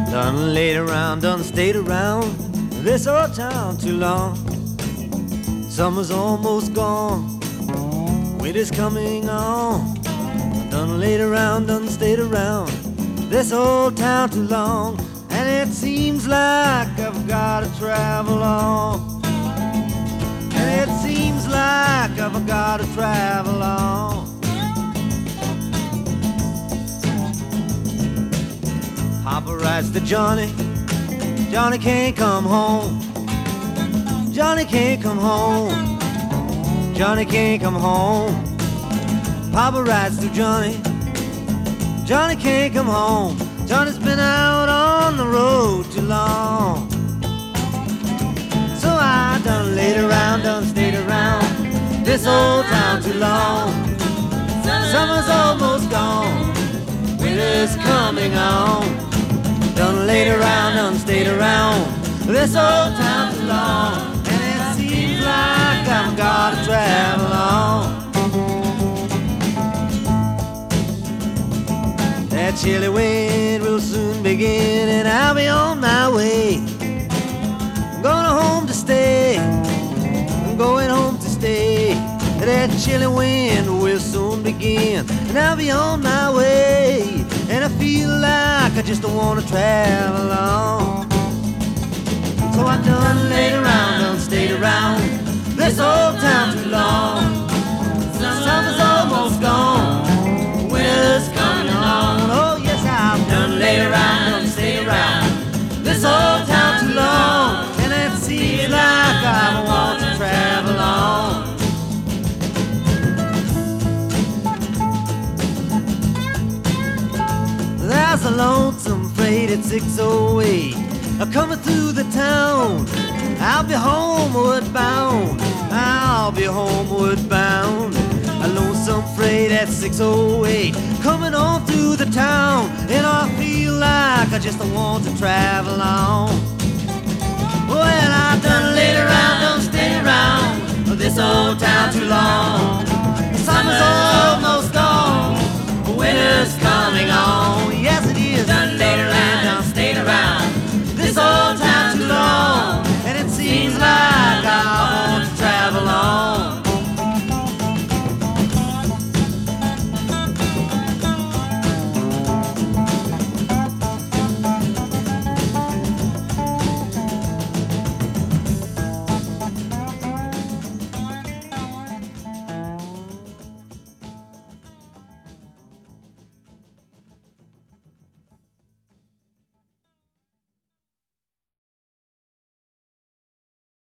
Done laid around, done stayed around this old town too long. Summer's almost gone, winter's coming on. Done laid around, done stayed around this old town too long. And it seems like I've gotta travel on. And it seems like I've gotta travel on. Papa writes to Johnny, Johnny can't come home. Johnny can't come home. Johnny can't come home. Papa writes to Johnny, Johnny can't come home. Johnny's been out on the road too long. So I done laid around, done stayed around this old town too long. Summer's almost gone, winter's coming on. Done laid around, done stayed around this old town too long. And it seems like I've gotta travel on. That chilly wind will soon begin, and I'll be on my way. I'm going home to stay, I'm going home to stay. That chilly wind will soon begin, and I'll be on my way. And I feel like I just don't want to travel on. So I done laid around, done stayed around this old town too long. Summer's almost gone, winter's coming on. Oh yes, I've done laid around, done stayed around this old town too long. And it seems like I want to travel on. There's a lonesome freight at 608 coming through the town. I'll be homeward bound, I'll be homeward bound. A lonesome freight at 608 coming on through the town. And I feel like I just don't want to travel on. Well, I done laid around, done stayed around this old town too long. Summer's almost